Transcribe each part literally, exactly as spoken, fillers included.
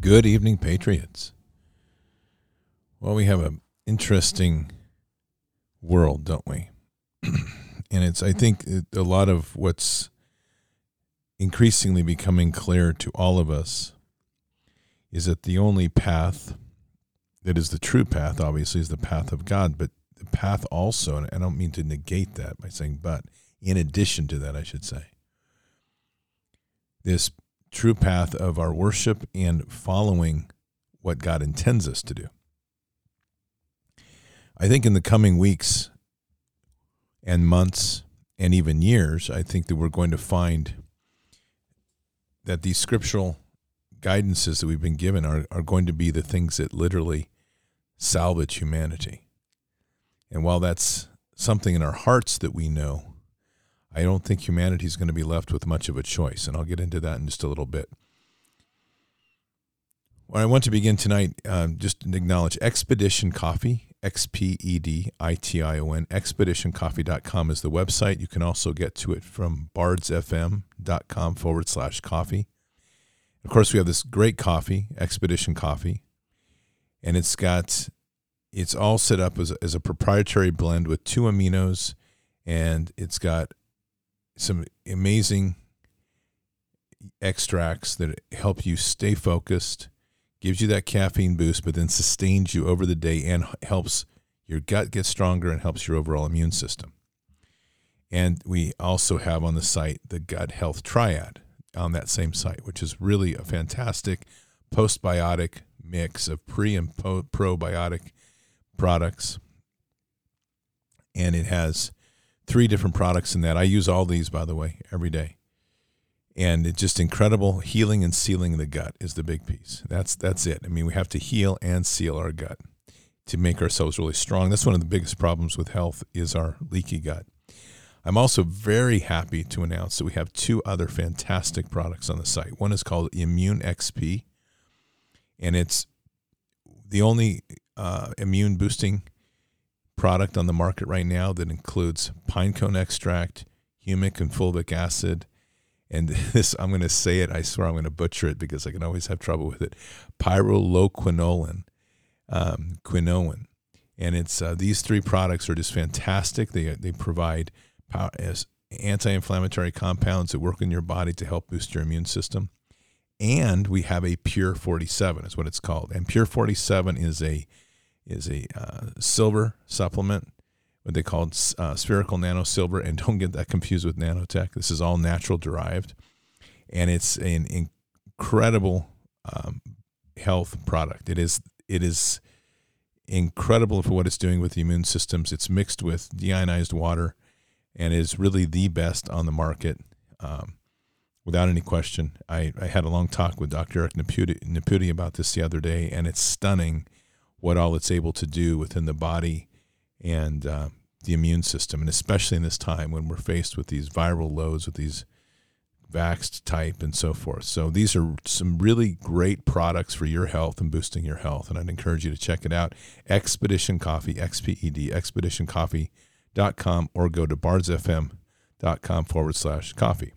Good evening, Patriots. Well, we have an interesting world, don't we? And it's, I think, a lot of what's increasingly becoming clear to all of us is that the only path that is the true path, obviously, is the path of God. But the path also, and I don't mean to negate that by saying but, in addition to that, I should say, this true path of our worship and following what God intends us to do. I think in the coming weeks and months and even years, I think that we're going to find that these scriptural guidances that we've been given are, are going to be the things that literally salvage humanity. And while that's something in our hearts that we know, I don't think humanity is going to be left with much of a choice, and I'll get into that in just a little bit. Well, I want to begin tonight, uh, just to acknowledge Expedition Coffee, X P E D I T I O N, expedition coffee dot com is the website. You can also get to it from bardsfm.com forward slash coffee. Of course, we have this great coffee, Expedition Coffee, and it's got, it's all set up as a, as a proprietary blend with two aminos, and it's got some amazing extracts that help you stay focused, gives you that caffeine boost, but then sustains you over the day and helps your gut get stronger and helps your overall immune system. And we also have on the site the Gut Health Triad on that same site, which is really a fantastic postbiotic mix of pre and po- probiotic products. And it has three different products in that. I use all these, by the way, every day. And it's just incredible. Healing and sealing the gut is the big piece. That's that's it. I mean, we have to heal and seal our gut to make ourselves really strong. That's one of the biggest problems with health is our leaky gut. I'm also very happy to announce that we have two other fantastic products on the site. One is called Immune X P, and it's the only uh, immune boosting product on the market right now that includes pine cone extract, humic and fulvic acid, and this, I'm going to say it, I swear I'm going to butcher it because I can always have trouble with it, pyrroloquinoline, um, quinoin. And it's uh, these three products are just fantastic. They they provide power, as anti-inflammatory compounds that work in your body to help boost your immune system. And we have a Pure forty-seven is what it's called. And Pure forty-seven is a is a uh, silver supplement, what they call uh, spherical nano silver, and don't get that confused with nanotech. This is all natural derived, and it's an incredible um, health product. It is it is incredible for what it's doing with the immune systems. It's mixed with deionized water, and is really the best on the market, um, without any question. I, I had a long talk with Doctor Eric Naputi, Naputi about this the other day, and it's stunning what all it's able to do within the body and uh, the immune system, and especially in this time when we're faced with these viral loads, with these vaxxed type and so forth. So these are some really great products for your health and boosting your health, and I'd encourage you to check it out. Expedition Coffee, X P E D, expedition coffee dot com, or go to bardsfm.com forward slash coffee.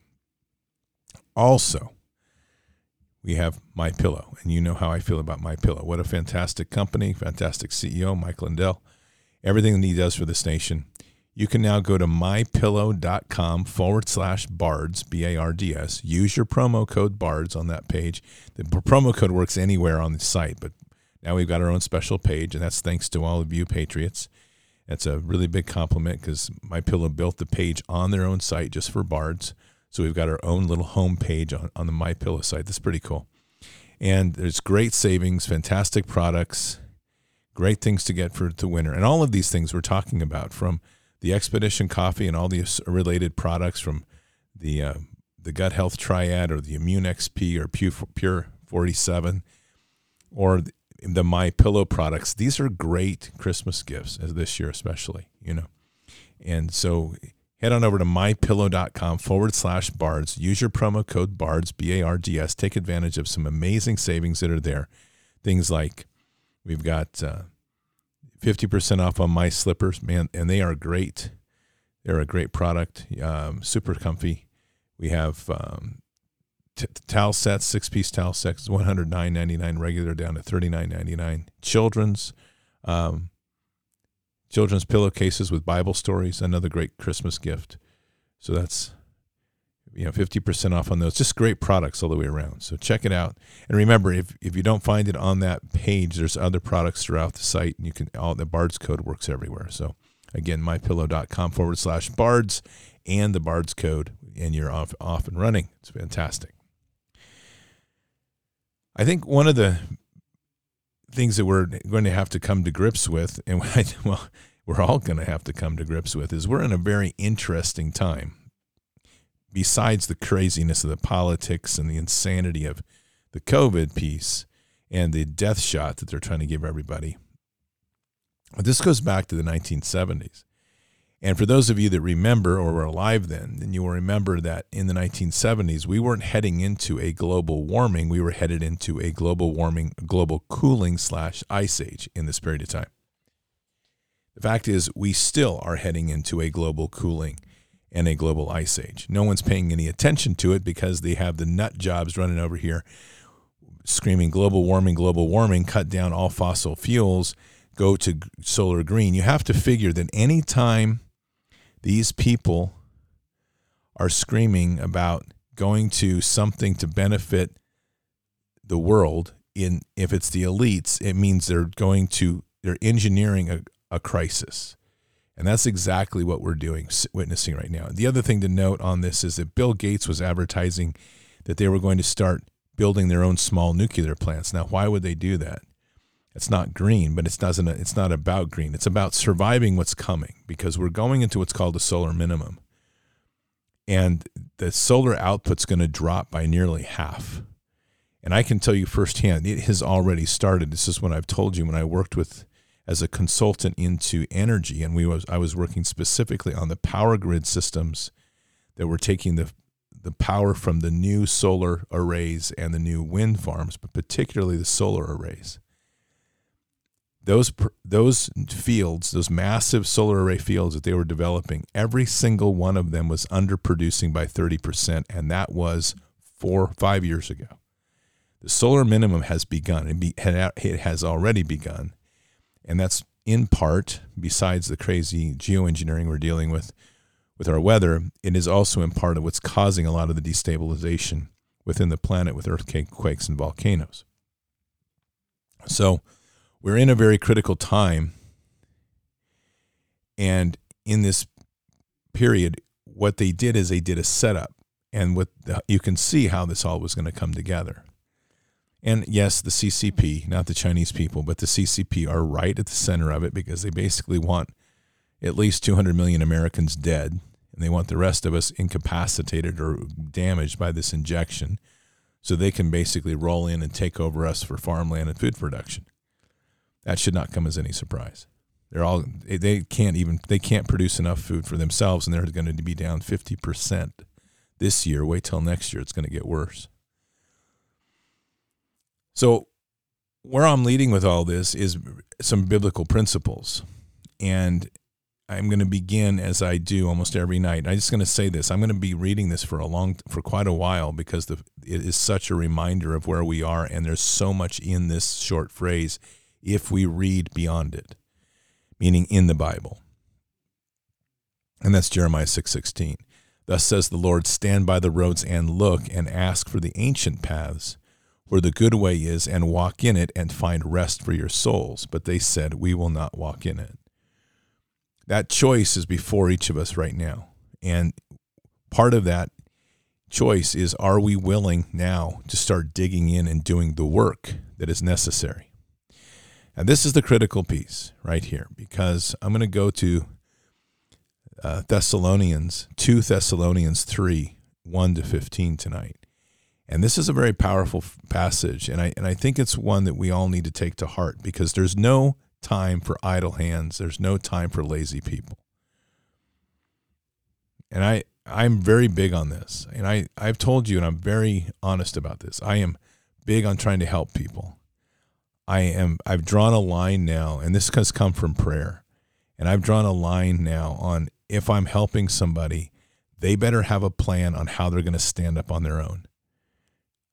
Also, we have MyPillow, and you know how I feel about MyPillow. What a fantastic company, fantastic C E O, Mike Lindell. Everything that he does for this nation. You can now go to mypillow.com forward slash bards, B A R D S. Use your promo code bards on that page. The promo code works anywhere on the site, but now we've got our own special page, and that's thanks to all of you Patriots. That's a really big compliment because MyPillow built the page on their own site just for bards. So we've got our own little home page on, on the MyPillow site. That's pretty cool. And there's great savings, fantastic products, great things to get for the winter. And all of these things we're talking about, from the Expedition Coffee and all these related products, from the uh, the Gut Health Triad or the Immune X P or Pure forty-seven or the, the MyPillow products. These are great Christmas gifts, as this year especially, you know. And so head on over to mypillow.com forward slash bards. Use your promo code bards, B A R D S. Take advantage of some amazing savings that are there. Things like we've got uh, fifty percent off on my slippers, man, and they are great. They're a great product, um, super comfy. We have um, t- towel sets, six-piece towel sets, one hundred nine ninety-nine regular down to thirty-nine ninety-nine. Children's um, children's pillowcases with Bible stories, another great Christmas gift. So that's, you know, fifty percent off on those. Just great products all the way around. So check it out. And remember, if if you don't find it on that page, there's other products throughout the site, and you can all the Bards code works everywhere. So again, mypillow.com forward slash Bards and the Bards code, and you're off off and running. It's fantastic. I think one of the things that we're going to have to come to grips with, and well, we're all going to have to come to grips with, is we're in a very interesting time. Besides the craziness of the politics and the insanity of the COVID piece and the death shot that they're trying to give everybody, but this goes back to the nineteen seventies. And for those of you that remember or were alive then, then you will remember that in the nineteen seventies, we weren't heading into a global warming. We were headed into a global warming, global cooling slash ice age in this period of time. The fact is, we still are heading into a global cooling and a global ice age. No one's paying any attention to it because they have the nut jobs running over here screaming global warming, global warming, cut down all fossil fuels, go to solar green. You have to figure that any time these people are screaming about going to something to benefit the world, in if it's the elites, it means they're going to, they're engineering a, a crisis. And that's exactly what we're doing, witnessing right now. The other thing to note on this is that Bill Gates was advertising that they were going to start building their own small nuclear plants. Now, why would they do that? It's not green, but it doesn't. It's not about green. It's about surviving what's coming, because we're going into what's called the solar minimum. And the solar output's going to drop by nearly half. And I can tell you firsthand, it has already started. This is what I've told you when I worked with as a consultant into energy, and we was I was working specifically on the power grid systems that were taking the the power from the new solar arrays and the new wind farms, but particularly the solar arrays. Those those fields, those massive solar array fields that they were developing, every single one of them was underproducing by thirty percent, and that was four, five years ago. The solar minimum has begun. It, be, it has already begun. And that's in part, besides the crazy geoengineering we're dealing with with our weather, it is also in part of what's causing a lot of the destabilization within the planet with earthquakes and volcanoes. So we're in a very critical time. And in this period, what they did is they did a setup. And what the, you can see how this all was going to come together. And yes, the C C P, not the Chinese people, but the C C P are right at the center of it, because they basically want at least two hundred million Americans dead, and they want the rest of us incapacitated or damaged by this injection, so they can basically roll in and take over us for farmland and food production. That should not come as any surprise. They're all they can't even they can't produce enough food for themselves, and they're going to be down fifty percent this year. Wait till next year; it's going to get worse. So where I'm leading with all this is some biblical principles. And I'm going to begin, as I do almost every night. I'm just going to say this. I'm going to be reading this for a long, for quite a while, because the, it is such a reminder of where we are. And there's so much in this short phrase if we read beyond it, meaning in the Bible. And that's Jeremiah six sixteen. Thus says the Lord, stand by the roads and look and ask for the ancient paths, where the good way is, and walk in it and find rest for your souls. But they said, we will not walk in it. That choice is before each of us right now. And part of that choice is, are we willing now to start digging in and doing the work that is necessary? And this is the critical piece right here, because I'm going to go to uh, Thessalonians, two Thessalonians three, one to fifteen tonight. And this is a very powerful passage, and I and I think it's one that we all need to take to heart, because there's no time for idle hands. There's no time for lazy people. And I, I'm very big on this, and I, I've told you, and I'm very honest about this. I am big on trying to help people. I am, I've drawn a line now, and this has come from prayer, and I've drawn a line now on, if I'm helping somebody, they better have a plan on how they're going to stand up on their own.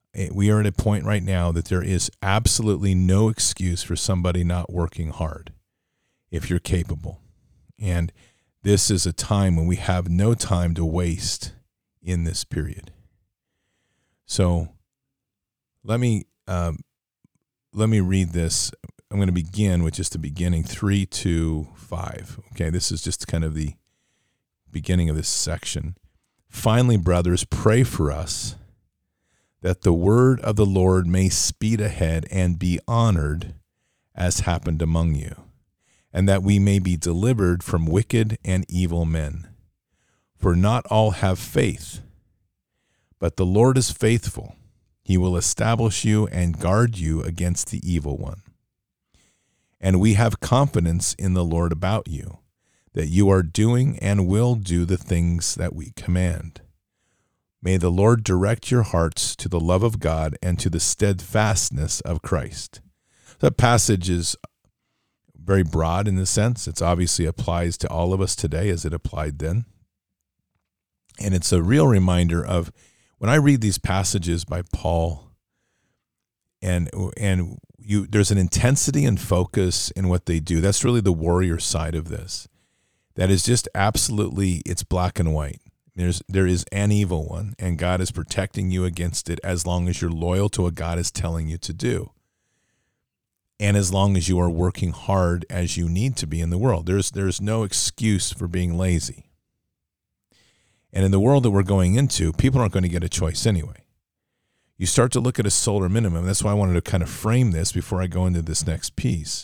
we are at a point right now that there is absolutely no excuse for somebody not working hard if you're capable. And this is a time when we have no time to waste in this period. So let me um, let me read this. I'm going to begin with just the beginning, three to five. Okay, this is just kind of the beginning of this section. Finally, brothers, pray for us that the word of the Lord may speed ahead and be honored as happened among you, and that we may be delivered from wicked and evil men. For not all have faith, but the Lord is faithful. He will establish you and guard you against the evil one. And we have confidence in the Lord about you, that you are doing and will do the things that we command. May the Lord direct your hearts to the love of God and to the steadfastness of Christ. That passage is very broad in the sense. It obviously applies to all of us today as it applied then. And it's a real reminder of when I read these passages by Paul, and and you there's an intensity and focus in what they do. That's really the warrior side of this. That is just absolutely, it's black and white. There's there is an evil one, and God is protecting you against it as long as you're loyal to what God is telling you to do. And as long as you are working hard as you need to be in the world. There's there's no excuse for being lazy. And in the world that we're going into, people aren't going to get a choice anyway. You start to look at a solar minimum. That's why I wanted to kind of frame this before I go into this next piece.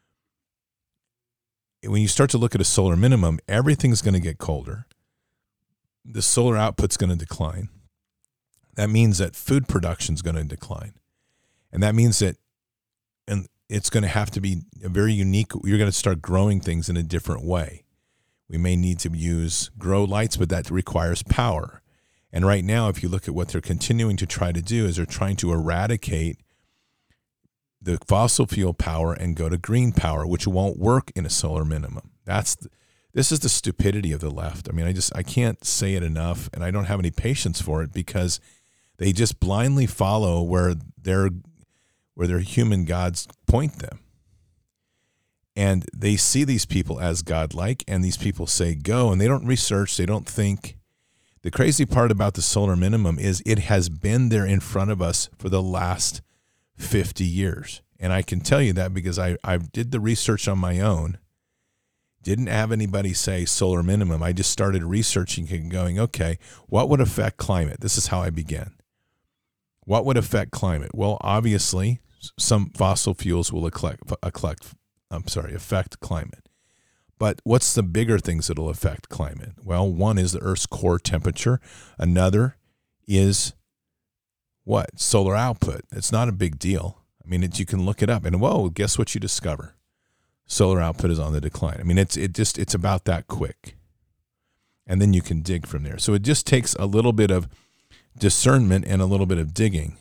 When you start to look at a solar minimum, everything's going to get colder. The solar output's going to decline. That means that food production is going to decline. And that means that and it's going to have to be a very unique, you're going to start growing things in a different way. We may need to use grow lights, but that requires power. And right now, if you look at what they're continuing to try to do, is they're trying to eradicate the fossil fuel power and go to green power, which won't work in a solar minimum. That's the, this is the stupidity of the left. I mean, I just I can't say it enough, and I don't have any patience for it because they just blindly follow where their where their human gods point them. And they see these people as godlike, and these people say go, and they don't research, they don't think. The crazy part about the solar minimum is it has been there in front of us for the last fifty years. And I can tell you that because I, I did the research on my own, didn't have anybody say solar minimum. I just started researching and going, okay, what would affect climate? This is how I began. What would affect climate? Well, obviously, some fossil fuels will collect, collect I'm sorry, affect climate. But what's the bigger things that will affect climate? Well, one is the Earth's core temperature. Another is what? Solar output. It's not a big deal. I mean, it, you can look it up, and whoa, guess what you discover? Solar output is on the decline. I mean, it's it just it's about that quick, and then you can dig from there. So it just takes a little bit of discernment and a little bit of digging,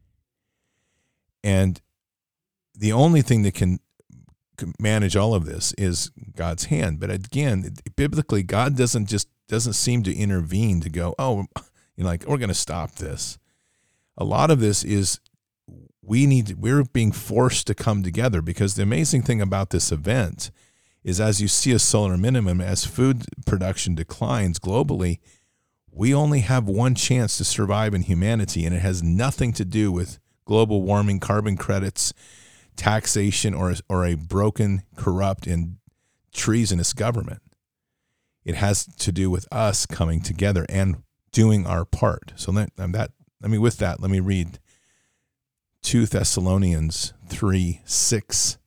and the only thing that can manage all of this is God's hand. But again, biblically, God doesn't just doesn't seem to intervene to go, oh, you know, like we're going to stop this. A lot of this is we need we're being forced to come together, because the amazing thing about this event is as you see a solar minimum, as food production declines globally, we only have one chance to survive in humanity, and it has nothing to do with global warming, carbon credits, taxation, or or a broken, corrupt, and treasonous government. It has to do with us coming together and doing our part. So that, that let me with that let me read Second Thessalonians three six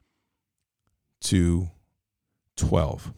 to twelve.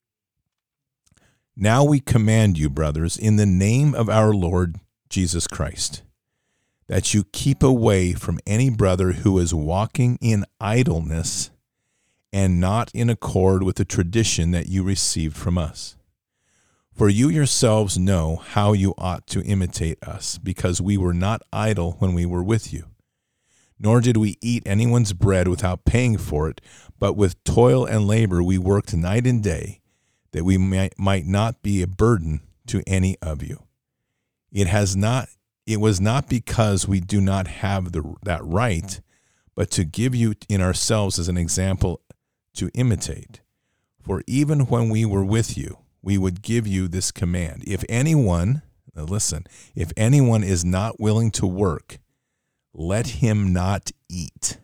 Now we command you, brothers, in the name of our Lord Jesus Christ, that you keep away from any brother who is walking in idleness and not in accord with the tradition that you received from us. For you yourselves know how you ought to imitate us, because we were not idle when we were with you. Nor did we eat anyone's bread without paying for it, but with toil and labor we worked night and day, that we might, might not be a burden to any of you. It has not it was not because we do not have the that right, but to give you in ourselves as an example to imitate. For even when we were with you, we would give you this command. If anyone, now listen, if anyone is not willing to work, let him not eat.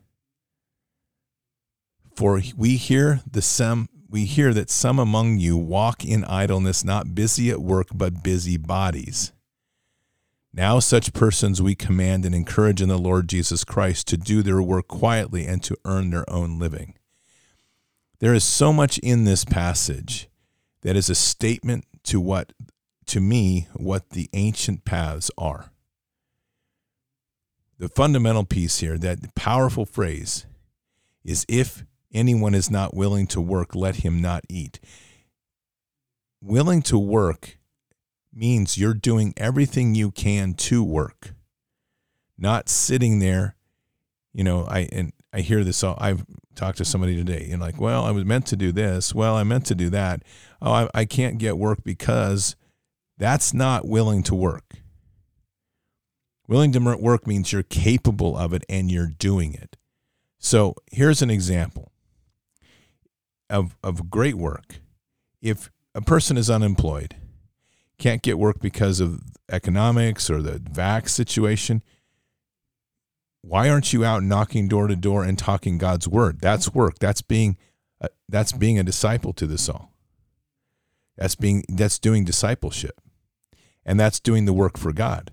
For we hear the some we hear that some among you walk in idleness, not busy at work, but busy bodies. Now such persons we command and encourage in the Lord Jesus Christ to do their work quietly and to earn their own living. There is so much in this passage that is a statement to what, to me, what the ancient paths are. The fundamental piece here, that powerful phrase, is if anyone is not willing to work, let him not eat. Willing to work means you're doing everything you can to work, not sitting there. You know, I and I hear this all. I've talked to somebody today and like, well, I was meant to do this. Well, I meant to do that. Oh, I, I can't get work because that's not willing to work. Willing to work means you're capable of it and you're doing it. So here's an example of, of great work. If a person is unemployed, can't get work because of economics or the vax situation, why aren't you out knocking door to door and talking God's word? That's work. That's being uh, that's being a disciple to this all. That's being that's doing discipleship. And that's doing the work for God.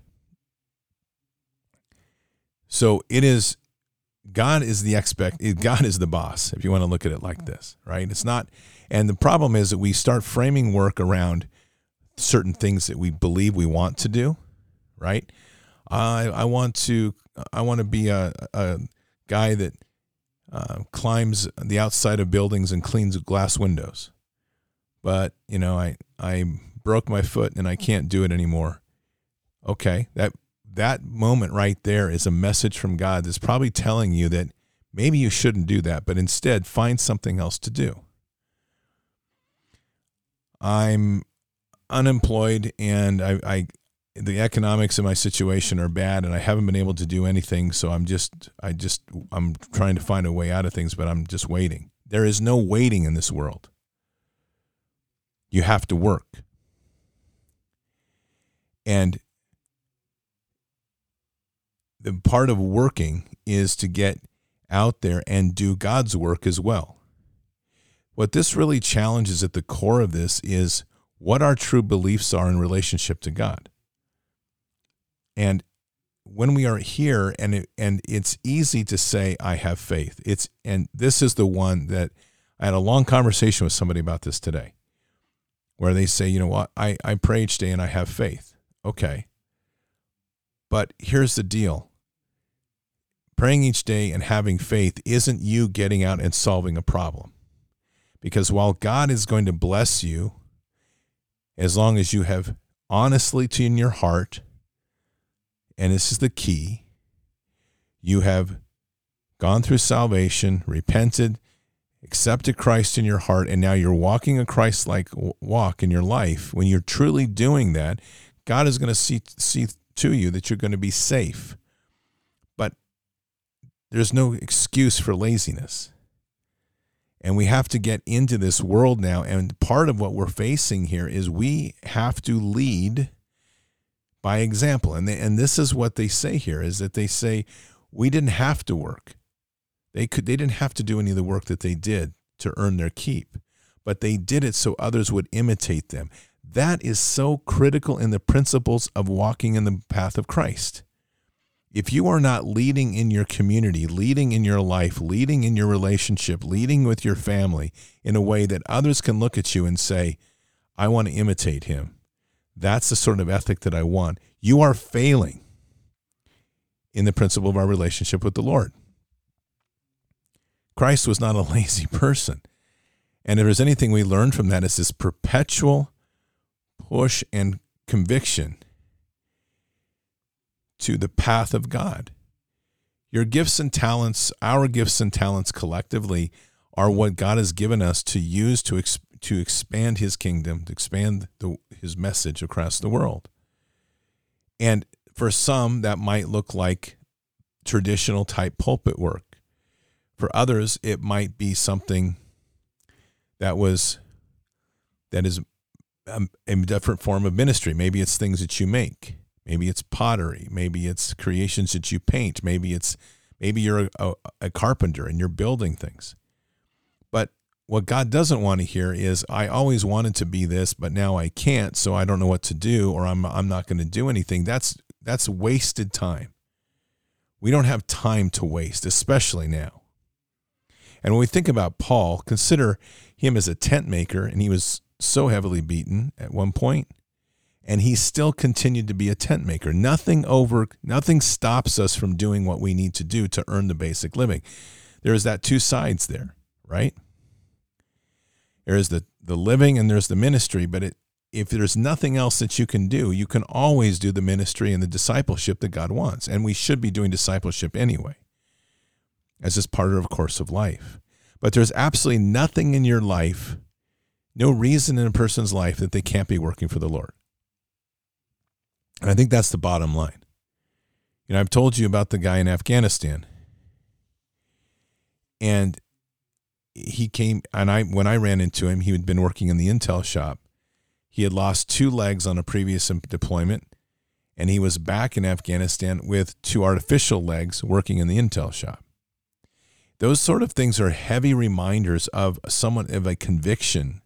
So it is God is the expect God is the boss, if you want to look at it like this, right? It's not, and the problem is that we start framing work around certain things that we believe we want to do, right? I I want to I want to be a a guy that uh, climbs the outside of buildings and cleans glass windows, but you know I I broke my foot and I can't do it anymore. Okay, that that moment right there is a message from God that's probably telling you that maybe you shouldn't do that, but instead find something else to do. I'm unemployed and I, I the economics of my situation are bad and I haven't been able to do anything, so I'm just I just I'm trying to find a way out of things, but I'm just waiting. There is no waiting in this world. You have to work. And the part of working is to get out there and do God's work as well. What this really challenges at the core of this is what our true beliefs are in relationship to God. And when we are here, and it, and it's easy to say, I have faith. It's and this is the one that I had a long conversation with somebody about this today, where they say, you know what, I, I pray each day and I have faith. Okay. But here's the deal. Praying each day and having faith isn't you getting out and solving a problem. Because while God is going to bless you, as long as you have honestly to in your heart, and this is the key, you have gone through salvation, repented, accepted Christ in your heart, and now you're walking a Christ-like walk in your life. When you're truly doing that, God is going to see, see to you that you're going to be safe. But there's no excuse for laziness. And we have to get into this world now. And part of what we're facing here is we have to lead by example. And they, and this is what they say here, is that they say we didn't have to work. They could they didn't have to do any of the work that they did to earn their keep. But they did it so others would imitate them. That is so critical in the principles of walking in the path of Christ. If you are not leading in your community, leading in your life, leading in your relationship, leading with your family in a way that others can look at you and say, I want to imitate him. That's the sort of ethic that I want. You are failing in the principle of our relationship with the Lord. Christ was not a lazy person. And if there's anything we learn from that, it's this perpetual push and conviction to the path of God. Your gifts and talents, our gifts and talents collectively, are what God has given us to use to ex- to expand his kingdom, to expand the, his message across the world. And For some, that might look like traditional type pulpit work. For others, it might be something that was that is a, a different form of ministry. Maybe it's things that you make. Maybe it's pottery. Maybe it's creations that you paint. Maybe it's maybe you're a, a, a carpenter and you're building things. But what God doesn't want to hear is, I always wanted to be this, but now I can't, so I don't know what to do, or I'm I'm not going to do anything. That's that's wasted time. We don't have time to waste, especially now. And when we think about Paul, consider him as a tent maker, and he was so heavily beaten at one point, and he still continued to be a tent maker. Nothing over, nothing stops us from doing what we need to do to earn the basic living. There's that two sides there, right? There's the, the living and there's the ministry, but it, if there's nothing else that you can do, you can always do the ministry and the discipleship that God wants. And we should be doing discipleship anyway, as just part of a course of life. But there's absolutely nothing in your life, no reason in a person's life that they can't be working for the Lord. And I think that's the bottom line. You know, I've told you about the guy in Afghanistan. And he came, and I when I ran into him, he had been working in the Intel shop. He had lost two legs on a previous deployment, and he was back in Afghanistan with two artificial legs working in the Intel shop. Those sort of things are heavy reminders of someone, of a conviction.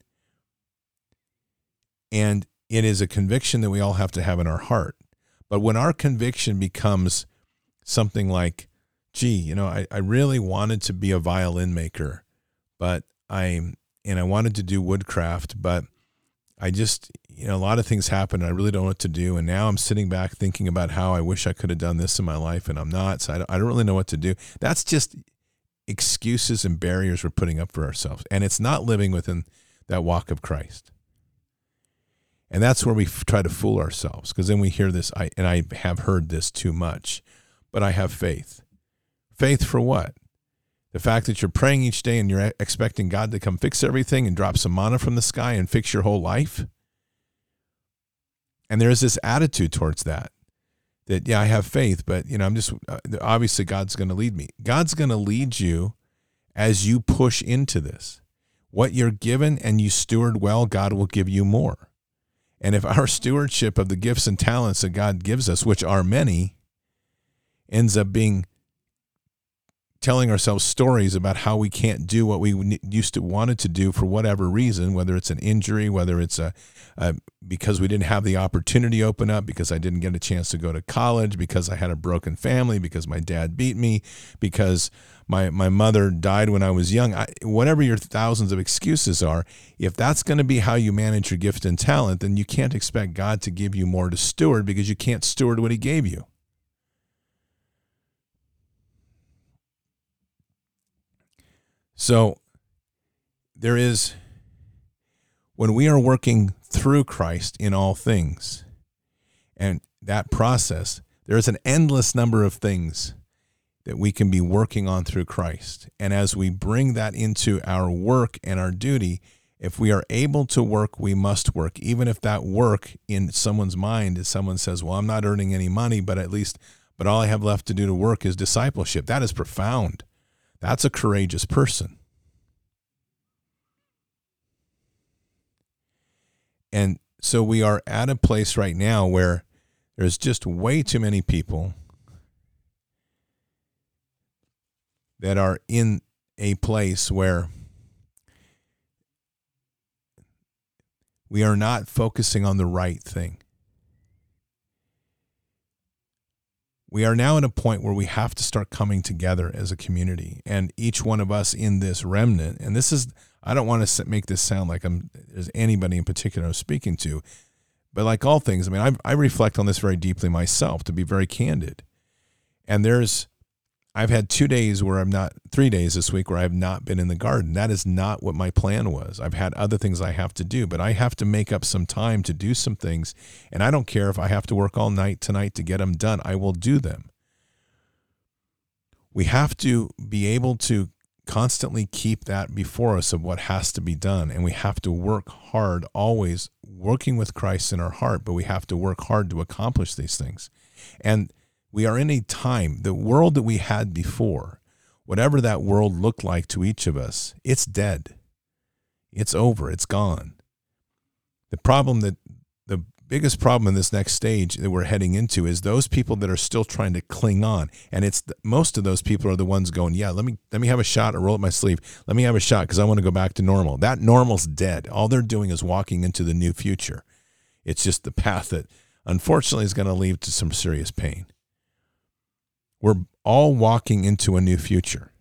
And it is a conviction that we all have to have in our heart. But when our conviction becomes something like, gee, you know, I, I really wanted to be a violin maker, but I, and I wanted to do woodcraft, but I just, you know, a lot of things happen. I really don't know what to do. And now I'm sitting back thinking about how I wish I could have done this in my life, and I'm not. So I don't, I don't really know what to do. That's just excuses and barriers we're putting up for ourselves. And it's not living within that walk of Christ. And that's where we f- try to fool ourselves, because then we hear this, I, and I have heard this too much, but I have faith. Faith for what? The fact that you're praying each day and you're expecting God to come fix everything and drop some manna from the sky and fix your whole life? And there's this attitude towards that, that, yeah, I have faith, but, you know, I'm just, obviously God's going to lead me. God's going to lead you as you push into this. What you're given and you steward well, God will give you more. And if our stewardship of the gifts and talents that God gives us, which are many, ends up being telling ourselves stories about how we can't do what we used to wanted to do for whatever reason, whether it's an injury, whether it's a, a because we didn't have the opportunity open up, because I didn't get a chance to go to college, because I had a broken family, because my dad beat me, because my my mother died when I was young. I, whatever your thousands of excuses are, if that's going to be how you manage your gift and talent, then you can't expect God to give you more to steward, because you can't steward what he gave you. So there is, when we are working through Christ in all things, and that process, there is an endless number of things that we can be working on through Christ. And as we bring that into our work and our duty, if we are able to work, we must work. Even if that work in someone's mind is someone says, well, I'm not earning any money, but at least, but all I have left to do to work is discipleship. That is profound. That's a courageous person. And so we are at a place right now where there's just way too many people that are in a place where we are not focusing on the right thing. We are now at a point where we have to start coming together as a community, and each one of us in this remnant, and this is, I don't want to make this sound like I'm, there's anybody in particular I'm speaking to, but like all things, I mean, I, I reflect on this very deeply myself, to be very candid. And there's, I've had two days where I'm not, three days this week where I have not been in the garden. That is not what my plan was. I've had other things I have to do, but I have to make up some time to do some things. And I don't care if I have to work all night tonight to get them done. I will do them. We have to be able to constantly keep that before us of what has to be done. And we have to work hard, always working with Christ in our heart, but we have to work hard to accomplish these things. And we are in a time, the world that we had before, whatever that world looked like to each of us, it's dead. It's over. It's gone. The problem that, the biggest problem in this next stage that we're heading into is those people that are still trying to cling on. And it's the, most of those people are the ones going, yeah, let me, let me have a shot or roll up my sleeve. Let me have a shot because I want to go back to normal. That normal's dead. All they're doing is walking into the new future. It's just the path that unfortunately is going to lead to some serious pain. We're all walking into a new future.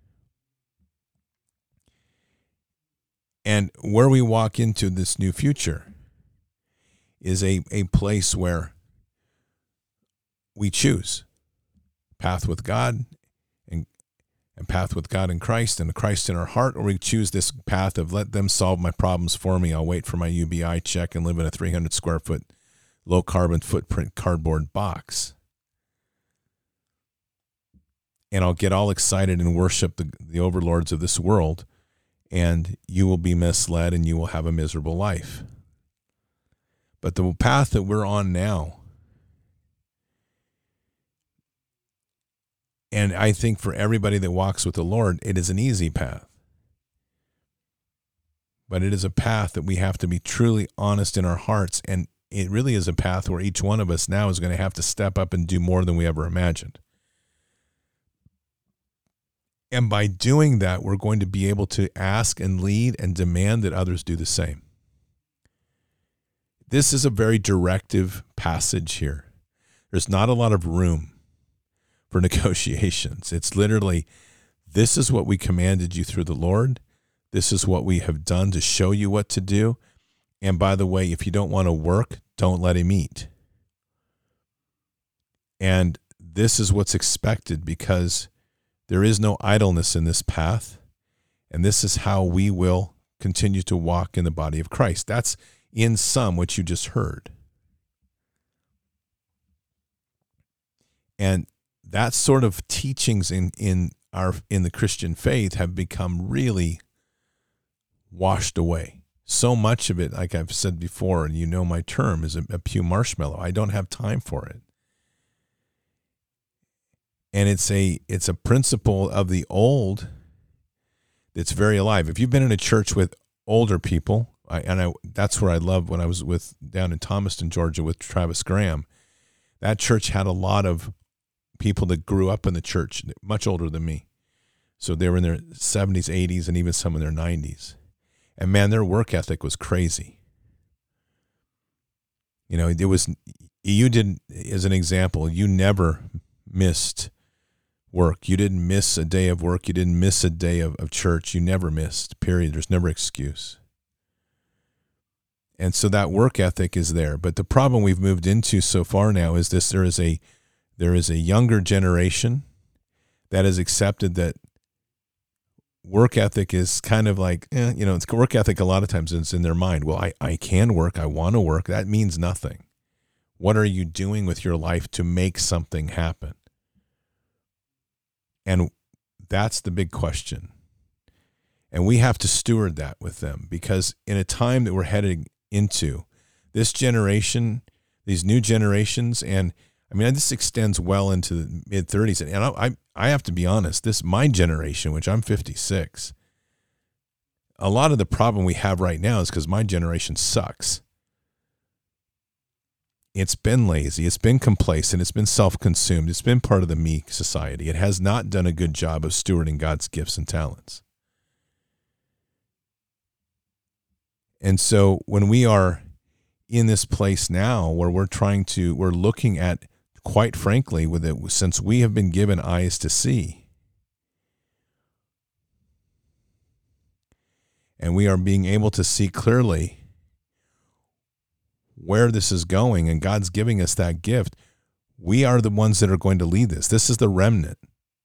And where we walk into this new future is a, a place where we choose path with God and, and path with God in Christ and Christ in our heart, or we choose this path of let them solve my problems for me. I'll wait for my U B I check and live in a three hundred square foot low carbon footprint cardboard box. And I'll get all excited and worship the, the overlords of this world, and you will be misled and you will have a miserable life. But the path that we're on now, and I think for everybody that walks with the Lord, it is an easy path. But it is a path that we have to be truly honest in our hearts, and it really is a path where each one of us now is going to have to step up and do more than we ever imagined. And by doing that, we're going to be able to ask and lead and demand that others do the same. This is a very directive passage here. There's not a lot of room for negotiations. It's literally, this is what we commanded you through the Lord. This is what we have done to show you what to do. And by the way, if you don't want to work, don't let him eat. And this is what's expected, because there is no idleness in this path, and this is how we will continue to walk in the body of Christ. That's in sum what you just heard. And that sort of teachings in, in our in the Christian faith have become really washed away. So much of it, like I've said before, and you know my term, is a, a pew marshmallow. I don't have time for it. And it's a it's a principle of the old that's very alive. If you've been in a church with older people, I, and I, that's where I loved when I was with down in Thomaston, Georgia, with Travis Graham. That church had a lot of people that grew up in the church, much older than me. So they were in their seventies, eighties, and even some in their nineties. And man, their work ethic was crazy. You know, it was, you didn't, as an example, you never missed work. You didn't miss a day of work. You didn't miss a day of, of church. You never missed, period. There's never excuse. And so that work ethic is there. But the problem we've moved into so far now is this: there is a there is a younger generation that has accepted that work ethic is kind of like, eh, you know, it's work ethic a lot of times is in their mind. Well, I, I can work. I want to work. That means nothing. What are you doing with your life to make something happen? And that's the big question. And we have to steward that with them, because in a time that we're heading into, this generation, these new generations, and I mean, this extends well into the mid thirties. And I, I, I have to be honest, this, my generation, which I'm fifty-six, a lot of the problem we have right now is because my generation sucks. It's been lazy, it's been complacent, it's been self-consumed, it's been part of the me society. It has not done a good job of stewarding God's gifts and talents. And so when we are in this place now where we're trying to, we're looking at, quite frankly, with it, since we have been given eyes to see, and we are being able to see clearly where this is going, and God's giving us that gift, we are the ones that are going to lead this. This is the remnant.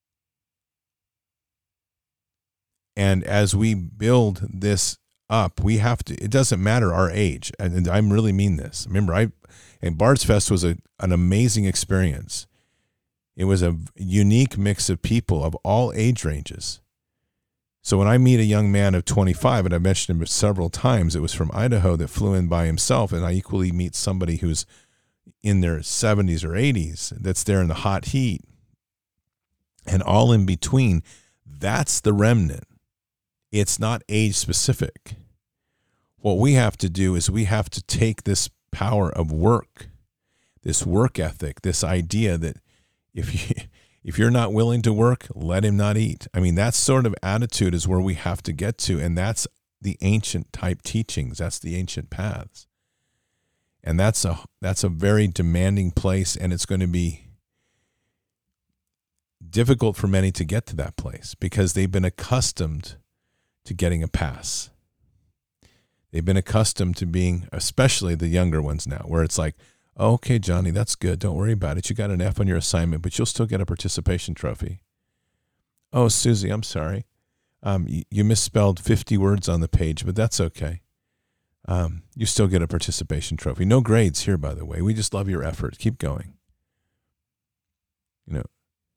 And as we build this up, we have to, it doesn't matter our age. And I really mean this. Remember, I, and Bard's Fest was a, an amazing experience. It was a unique mix of people of all age ranges. So when I meet a young man of twenty-five, and I mentioned him several times, it was from Idaho, that flew in by himself, and I equally meet somebody who's in their seventies or eighties that's there in the hot heat, and all in between. That's the remnant. It's not age specific. What we have to do is we have to take this power of work, this work ethic, this idea that if you if you're not willing to work, let him not eat. I mean, that sort of attitude is where we have to get to, and that's the ancient type teachings. That's the ancient paths. And that's a that's a very demanding place, and it's going to be difficult for many to get to that place because they've been accustomed to getting a pass. They've been accustomed to being, especially the younger ones now, where it's like, oh, okay, Johnny, that's good. Don't worry about it. You got an F on your assignment, but you'll still get a participation trophy. Oh, Susie, I'm sorry. Um, you, you misspelled fifty words on the page, but that's okay. Um, you still get a participation trophy. No grades here, by the way. We just love your effort. Keep going. You know,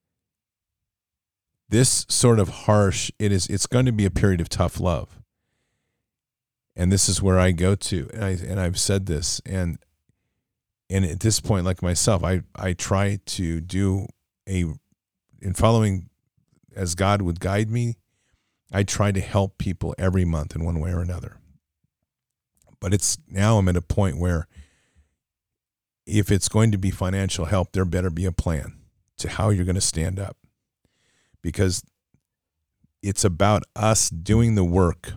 this sort of harsh, it is, it's going to be a period of tough love. And this is where I go to, and, I, and I've said this, and and at this point, like myself, I, I try to do a, in following as God would guide me, I try to help people every month in one way or another. But it's now I'm at a point where if it's going to be financial help, there better be a plan to how you're going to stand up. Because it's about us doing the work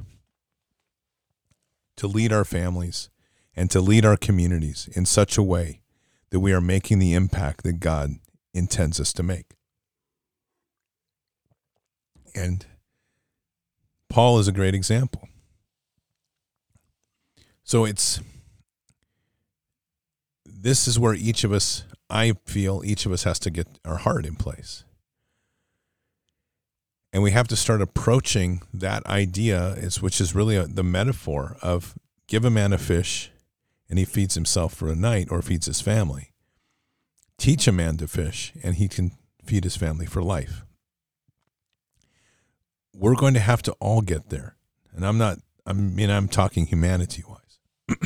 to lead our families and to lead our communities in such a way that we are making the impact that God intends us to make. And Paul is a great example. So it's, this is where each of us, I feel each of us has to get our heart in place. And we have to start approaching that idea, is, which is really a, the metaphor of give a man a fish and he feeds himself for a night or feeds his family. Teach a man to fish and he can feed his family for life. We're going to have to all get there. And I'm not, I mean, I'm talking humanity-wise.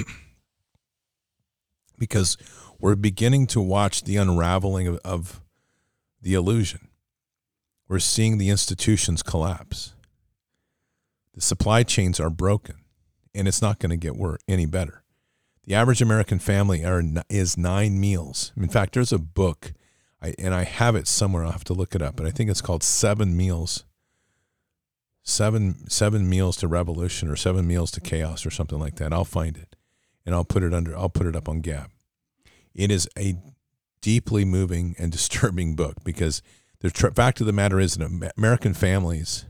Because we're beginning to watch the unraveling of, of the illusion. We're seeing the institutions collapse. The supply chains are broken, and it's not going to get worse, any better. The average American family are, is nine meals. In fact, there's a book, I, and I have it somewhere. I'll have to look it up, but I think it's called Seven Meals. Seven Seven Meals to Revolution or Seven Meals to Chaos or something like that. I'll find it, and I'll put it under. I'll put it up on Gab. It is a deeply moving and disturbing book because the tr- fact of the matter is that American families,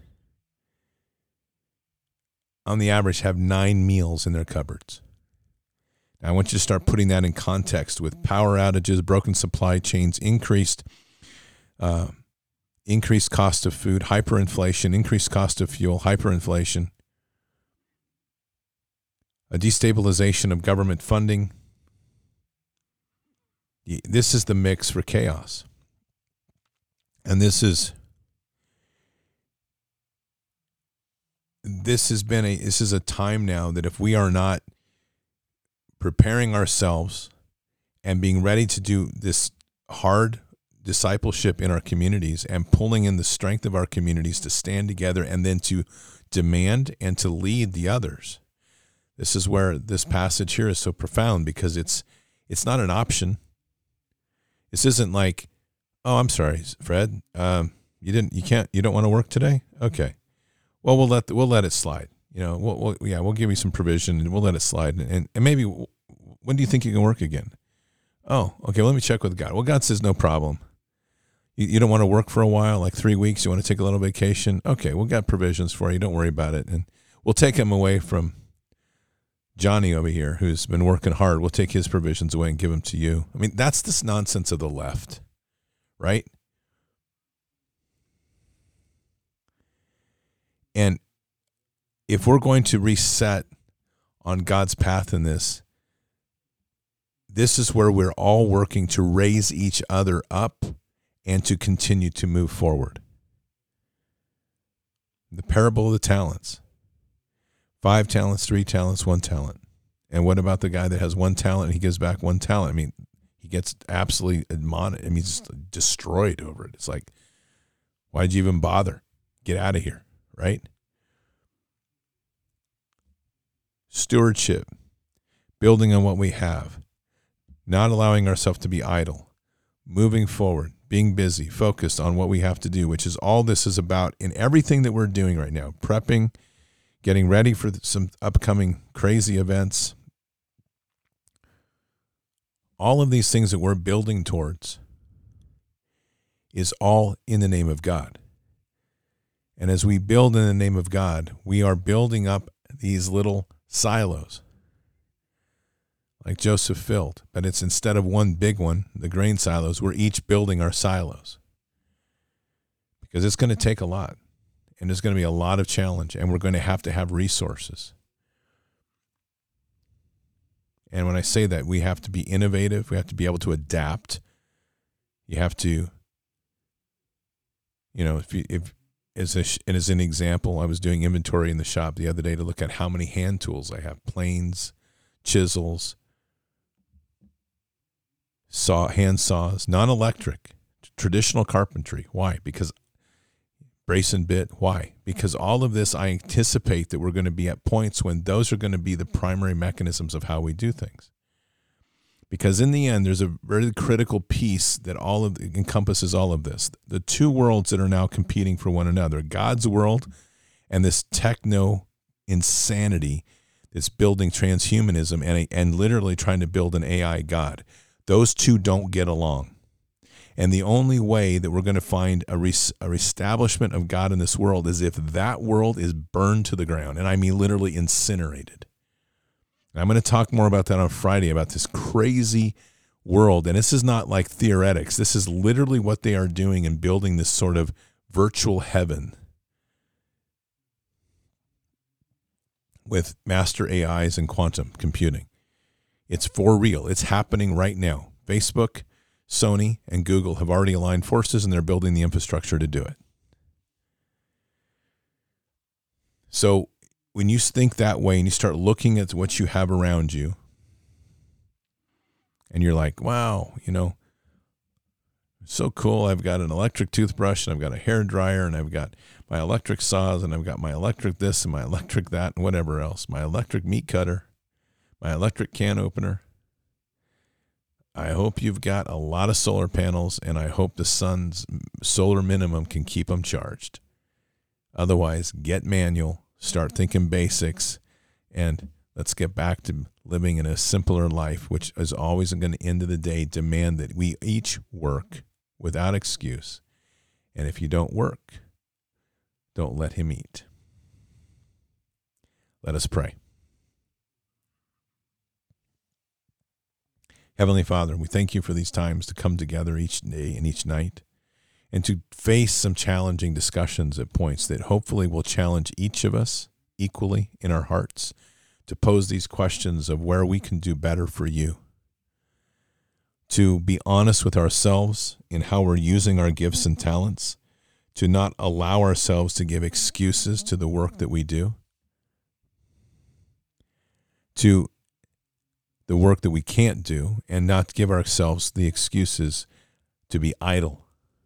on the average, have nine meals in their cupboards. Now, I want you to start putting that in context with power outages, broken supply chains, increased uh, increased cost of food, hyperinflation, increased cost of fuel, hyperinflation, a destabilization of government funding. This is the mix for chaos. And this is this has been a this is a time now that if we are not preparing ourselves and being ready to do this hard discipleship in our communities and pulling in the strength of our communities to stand together and then to demand and to lead the others. This is where this passage here is so profound because it's it's not an option. This isn't like, oh, I'm sorry, Fred, um, you didn't, you can't, you don't want to work today? Okay, well, we'll let the, we'll let it slide. You know, we'll, we'll yeah, we'll give you some provision and we'll let it slide. And, and and maybe when do you think you can work again? Oh, okay. Well, let me check with God. Well, God says no problem. You, you don't want to work for a while, like three weeks. You want to take a little vacation? Okay, we'll got provisions for you. Don't worry about it. And we'll take him away from Johnny over here, who's been working hard. We'll take his provisions away and give them to you. I mean, that's this nonsense of the left, right? And if we're going to reset on God's path in this, this is where we're all working to raise each other up and to continue to move forward. The parable of the talents. Five talents, three talents, one talent. And what about the guy that has one talent and he gives back one talent? I mean, He gets absolutely admonished. I mean, he's destroyed over it. It's like, why'd you even bother? Get out of here, right? Stewardship, building on what we have, not allowing ourselves to be idle, moving forward, being busy, focused on what we have to do, which is all this is about in everything that we're doing right now, prepping, getting ready for some upcoming crazy events. All of these things that we're building towards is all in the name of God. And as we build in the name of God, we are building up these little silos like Joseph filled. But it's instead of one big one, the grain silos, we're each building our silos. Because it's going to take a lot. And there's going to be a lot of challenge. And we're going to have to have resources. And when I say that, we have to be innovative. We have to be able to adapt. You have to, you know, if, you, if as, a, as an example, I was doing inventory in the shop the other day to look at how many hand tools I have. Planes, chisels, saw, hand saws, non-electric, traditional carpentry. Why? Because brace and bit. Why? Because all of this, I anticipate that we're going to be at points when those are going to be the primary mechanisms of how we do things. Because in the end, there's a very critical piece that all of encompasses all of this. The two worlds that are now competing for one another, God's world and this techno insanity that's building transhumanism and, a, and literally trying to build an A I God. Those two don't get along. And the only way that we're going to find a, res, a reestablishment of God in this world is if that world is burned to the ground. And I mean literally incinerated. And I'm going to talk more about that on Friday, about this crazy world. And this is not like theoretics. This is literally what they are doing in building this sort of virtual heaven with master A Is and quantum computing. It's for real. It's happening right now. Facebook, Sony, and Google have already aligned forces, and they're building the infrastructure to do it. So when you think that way and you start looking at what you have around you, and you're like, wow, you know, so cool. I've got an electric toothbrush, and I've got a hair dryer, and I've got my electric saws, and I've got my electric this and my electric that and whatever else, my electric meat cutter, my electric can opener. I hope you've got a lot of solar panels, and I hope the sun's solar minimum can keep them charged. Otherwise, get manual, start thinking basics, and let's get back to living in a simpler life, which is always going to, end of the day, demand that we each work without excuse. And if you don't work, don't let him eat. Let us pray. Heavenly Father, we thank you for these times to come together each day and each night and to face some challenging discussions at points that hopefully will challenge each of us equally in our hearts to pose these questions of where we can do better for you, to be honest with ourselves in how we're using our gifts and talents, to not allow ourselves to give excuses to the work that we do, to the work that we can't do, and not give ourselves the excuses to be idle.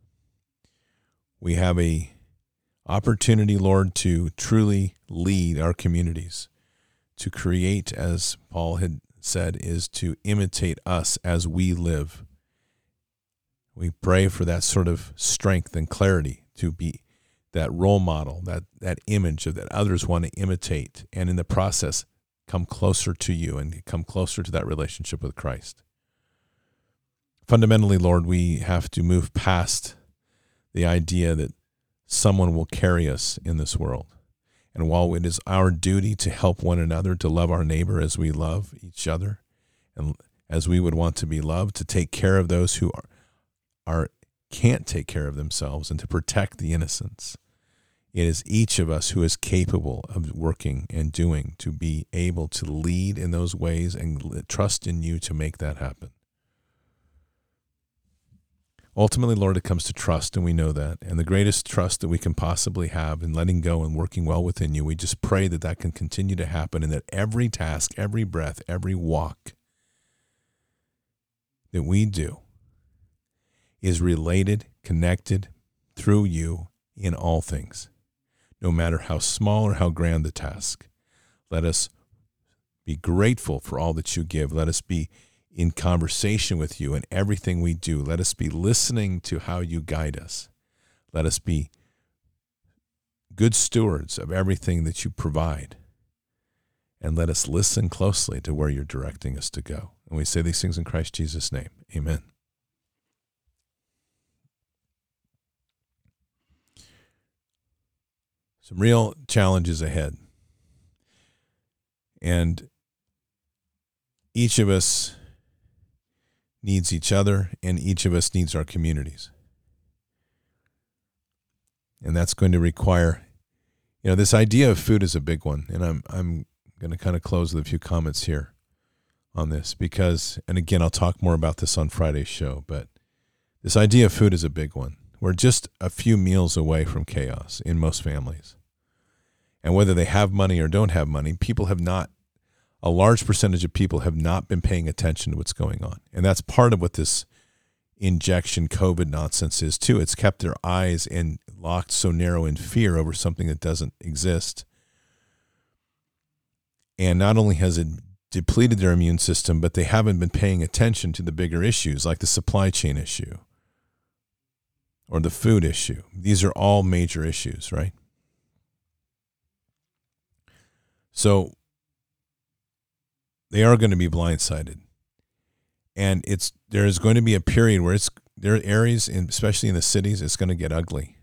We have a opportunity, Lord, to truly lead our communities, to create, as Paul had said, is to imitate us as we live. We pray for that sort of strength and clarity to be that role model, that, that image of that others want to imitate, and in the process, come closer to you and come closer to that relationship with Christ. Fundamentally, Lord, we have to move past the idea that someone will carry us in this world. And while it is our duty to help one another, to love our neighbor as we love each other, and as we would want to be loved, to take care of those who are, are can't take care of themselves, and to protect the innocents, it is each of us who is capable of working and doing to be able to lead in those ways and trust in you to make that happen. Ultimately, Lord, it comes to trust, and we know that. And the greatest trust that we can possibly have in letting go and working well within you, we just pray that that can continue to happen, and that every task, every breath, every walk that we do is related, connected through you in all things, no matter how small or how grand the task. Let us be grateful for all that you give. Let us be in conversation with you in everything we do. Let us be listening to how you guide us. Let us be good stewards of everything that you provide. And let us listen closely to where you're directing us to go. And we say these things in Christ Jesus' name. Amen. Some real challenges ahead. And each of us needs each other, and each of us needs our communities. And that's going to require, you know, this idea of food is a big one. And I'm I'm going to kind of close with a few comments here on this because, and again, I'll talk more about this on Friday's show, but this idea of food is a big one. We're just a few meals away from chaos in most families. And whether they have money or don't have money, people have not, a large percentage of people have not been paying attention to what's going on. And that's part of what this injection COVID nonsense is too. It's kept their eyes and locked so narrow in fear over something that doesn't exist. And not only has it depleted their immune system, but they haven't been paying attention to the bigger issues like the supply chain issue or the food issue. These are all major issues, right? So they are going to be blindsided. And it's there is going to be a period where it's there are areas, in, especially in the cities, it's going to get ugly.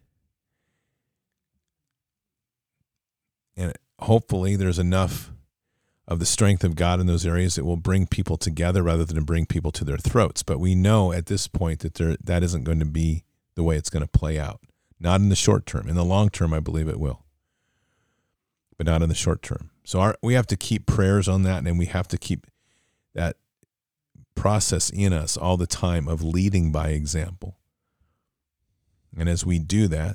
And hopefully there's enough of the strength of God in those areas that will bring people together rather than bring people to their throats. But we know at this point that there that isn't going to be the way it's going to play out. Not in the short term. In the long term, I believe it will. But not in the short term. So our, we have to keep prayers on that, and we have to keep that process in us all the time of leading by example. And as we do that,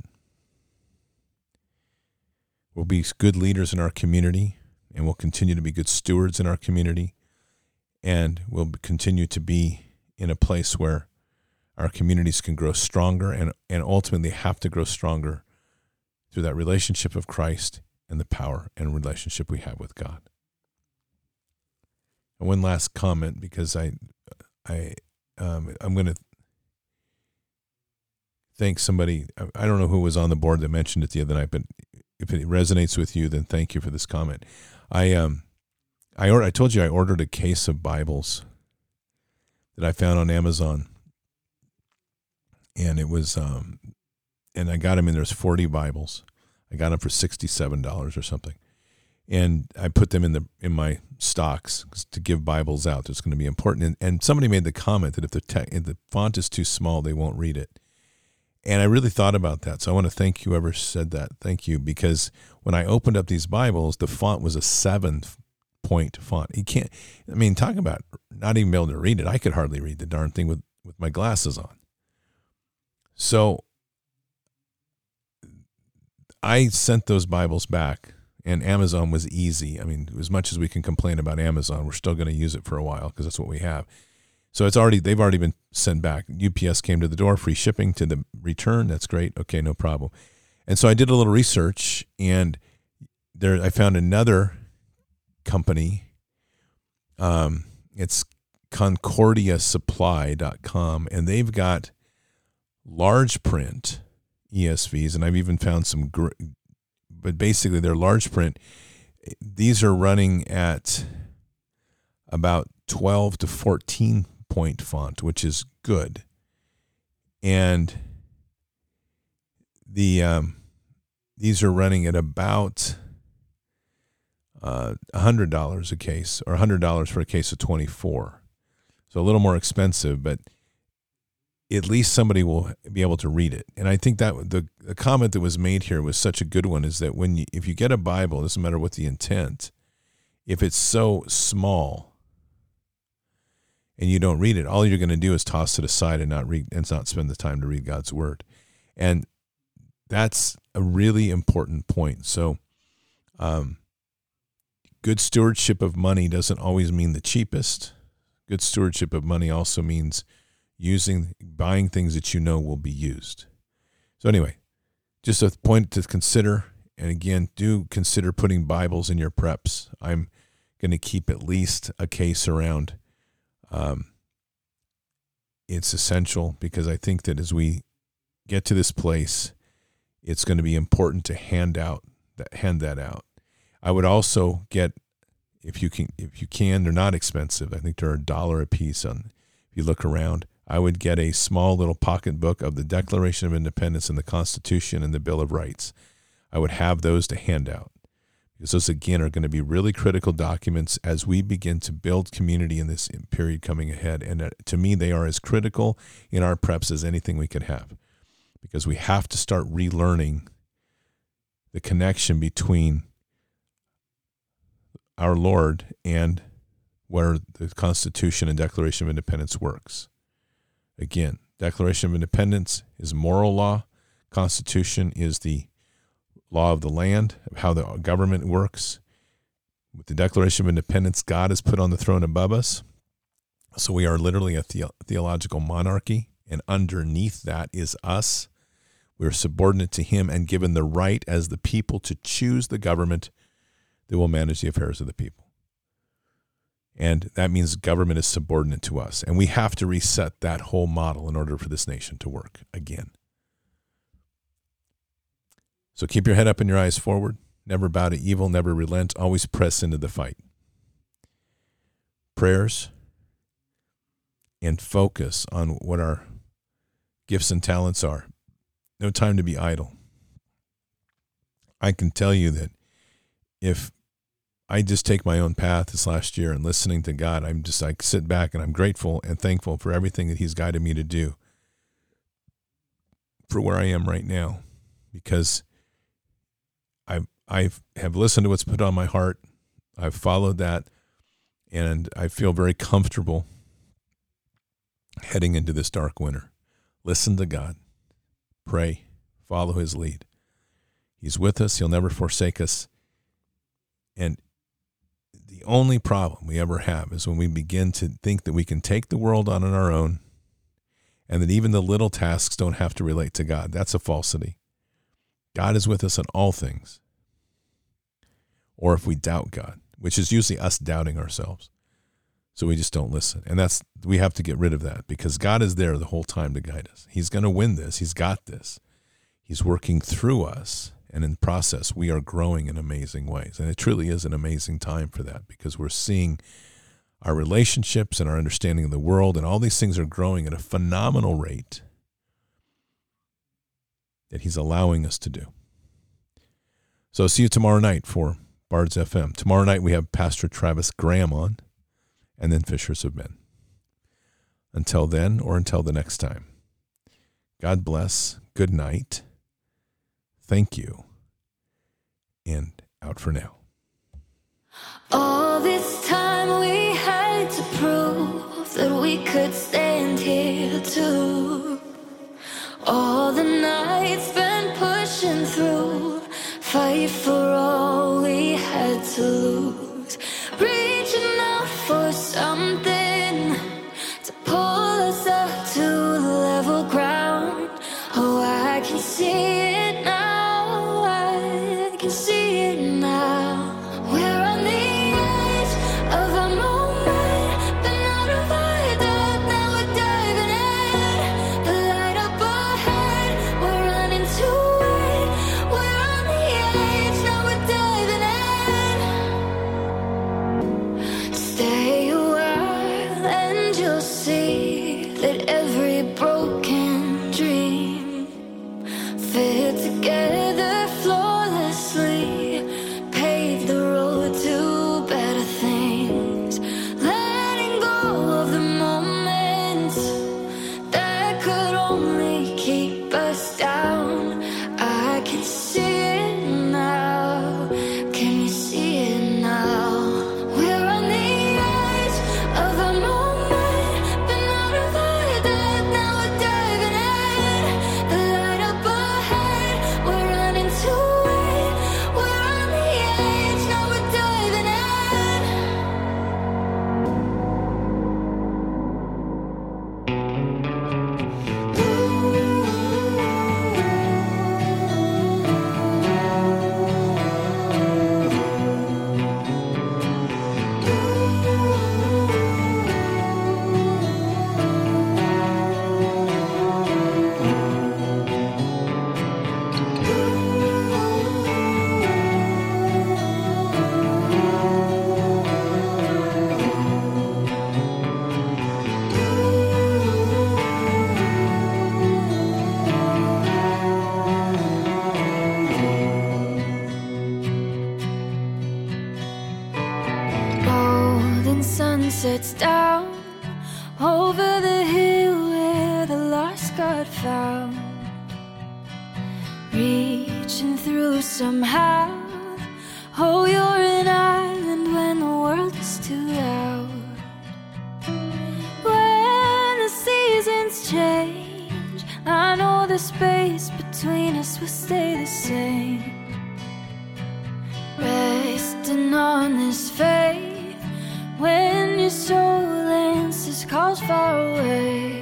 we'll be good leaders in our community, and we'll continue to be good stewards in our community, and we'll continue to be in a place where our communities can grow stronger and, and ultimately have to grow stronger through that relationship of Christ and the power and relationship we have with God. And one last comment, because I, I, um, I'm going to thank somebody. I don't know who was on the board that mentioned it the other night, but if it resonates with you, then thank you for this comment. I, um, I, or, I told you I ordered a case of Bibles that I found on Amazon, and it was, um, and I got them in. There's forty Bibles. I got them for sixty-seven dollars or something. And I put them in the in my stocks to give Bibles out. It's going to be important. And, and somebody made the comment that if the, te- if the font is too small, they won't read it. And I really thought about that. So I want to thank whoever said that. Thank you. Because when I opened up these Bibles, the font was a seven-point font. You can't, I mean, talk about not even being able to read it. I could hardly read the darn thing with, with my glasses on. So I sent those Bibles back, and Amazon was easy. I mean, as much as we can complain about Amazon, we're still going to use it for a while because that's what we have. So it's already they've already been sent back. U P S came to the door, free shipping to the return. That's great. Okay, no problem. And so I did a little research, and there I found another company. Um, it's concordia supply dot com, and they've got large print E S Vs, and I've even found some, gr- but basically they're large print. These are running at about twelve to fourteen point font, which is good. And the um, these are running at about uh, one hundred dollars a case, or one hundred dollars for a case of twenty-four. So a little more expensive, but at least somebody will be able to read it. And I think that the, the comment that was made here was such a good one, is that when you, if you get a Bible, it doesn't matter what the intent, if it's so small and you don't read it, all you're going to do is toss it aside and not read and not spend the time to read God's word. And that's a really important point. So um, good stewardship of money doesn't always mean the cheapest, Good stewardship of money also means using, buying things that you know will be used. So anyway, just a point to consider. And again, do consider putting Bibles in your preps. I'm going to keep at least a case around. Um, it's essential because I think that as we get to this place, it's going to be important to hand out that hand that out. I would also get, if you can, if you can, they're not expensive. I think they're a dollar a piece. On if you look around, I would get a small little pocket book of the Declaration of Independence and the Constitution and the Bill of Rights. I would have those to hand out because those, again, are going to be really critical documents as we begin to build community in this period coming ahead. And uh, to me, they are as critical in our preps as anything we could have, because we have to start relearning the connection between our Lord and where the Constitution and Declaration of Independence works. Again, Declaration of Independence is moral law. Constitution is the law of the land, of how the government works. With the Declaration of Independence, God is put on the throne above us. So we are literally a the- theological monarchy, and underneath that is us. We are subordinate to him and given the right as the people to choose the government that will manage the affairs of the people. And that means government is subordinate to us. And we have to reset that whole model in order for this nation to work again. So keep your head up and your eyes forward. Never bow to evil, never relent. Always press into the fight. Prayers and focus on what our gifts and talents are. No time to be idle. I can tell you that if I just take my own path this last year and listening to God, I'm just like sit back and I'm grateful and thankful for everything that he's guided me to do for where I am right now, because I I have listened to what's put on my heart. I've followed that, and I feel very comfortable heading into this dark winter. Listen to God. Pray. Follow his lead. He's with us. He'll never forsake us. And the only problem we ever have is when we begin to think that we can take the world on on our own and that even the little tasks don't have to relate to God. That's a falsity. God is with us in all things. Or if we doubt God, which is usually us doubting ourselves. So we just don't listen. And that's, we have to get rid of that because God is there the whole time to guide us. He's going to win this. He's got this. He's working through us. And in the process, we are growing in amazing ways. And it truly is an amazing time for that because we're seeing our relationships and our understanding of the world and all these things are growing at a phenomenal rate that he's allowing us to do. So see you tomorrow night for Bards F M. Tomorrow night we have Pastor Travis Graham on, and then Fishers of Men. Until then, or until the next time, God bless, good night, thank you, and out for now. All this time we had to prove that we could stand here too. All the nights spent pushing through, fight for all we had to lose. Reaching out for something to pull us up to level ground. Oh, I can see it now, I can see it now. We're on the edge of a moment, been out of our depth, now we're diving in. The light up ahead, we're running to it. We're on the edge, now we're diving in. Stay a while, sets down over the hill where the lost got found. Reaching through somehow. Oh, you're an island when the world is too loud. When the seasons change, I know the space between us will stay the same. Resting on this faith when your soul answers calls far away.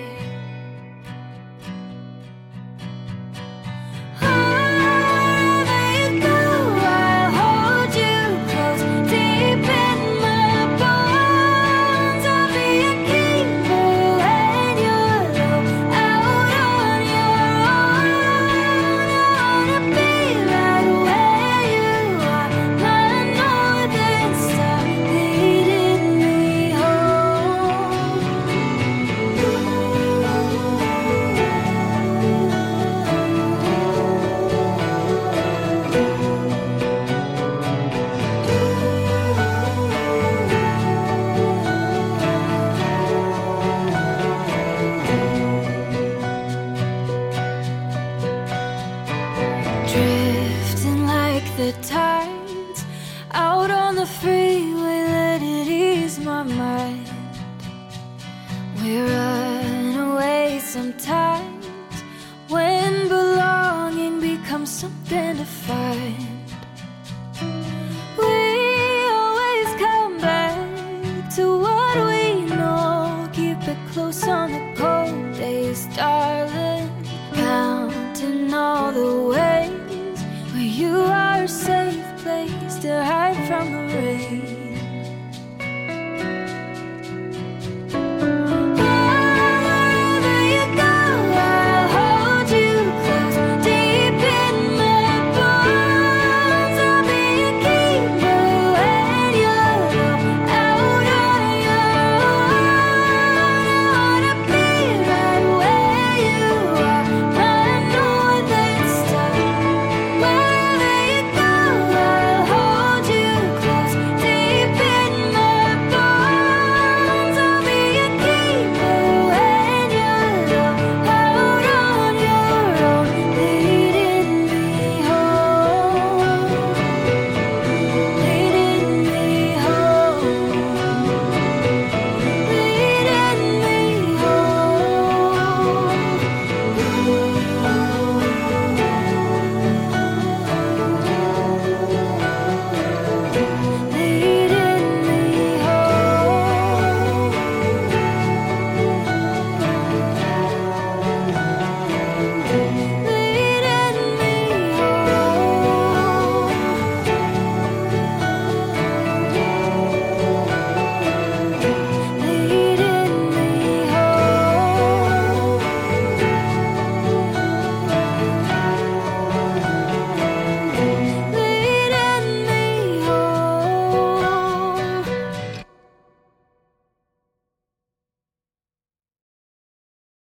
Drifting like the tides out on the freeway, let it ease my mind. We run away sometimes when belonging becomes something to find. We always come back to what we know, keep it close on the cold days, dark